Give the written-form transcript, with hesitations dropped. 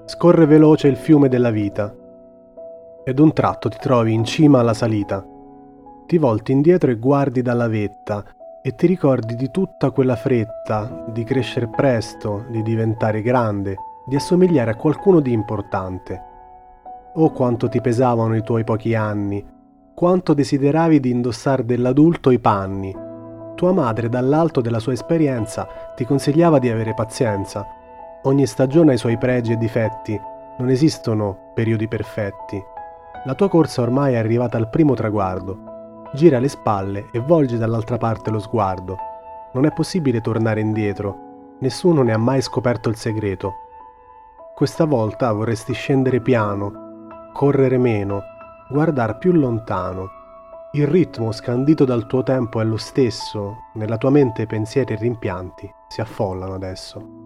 Scorre veloce il fiume della vita. Ed un tratto ti trovi in cima alla salita. Ti volti indietro e guardi dalla vetta e ti ricordi di tutta quella fretta, di crescere presto, di diventare grande, di assomigliare a qualcuno di importante. Oh, quanto ti pesavano i tuoi pochi anni, quanto desideravi di indossare dell'adulto i panni. Tua madre, dall'alto della sua esperienza, ti consigliava di avere pazienza. Ogni stagione ha i suoi pregi e difetti, non esistono periodi perfetti. La tua corsa ormai è arrivata al primo traguardo. Gira le spalle e volgi dall'altra parte lo sguardo. Non è possibile tornare indietro, nessuno ne ha mai scoperto il segreto. Questa volta vorresti scendere piano, correre meno, guardare più lontano. Il ritmo scandito dal tuo tempo è lo stesso, nella tua mente pensieri e rimpianti si affollano adesso.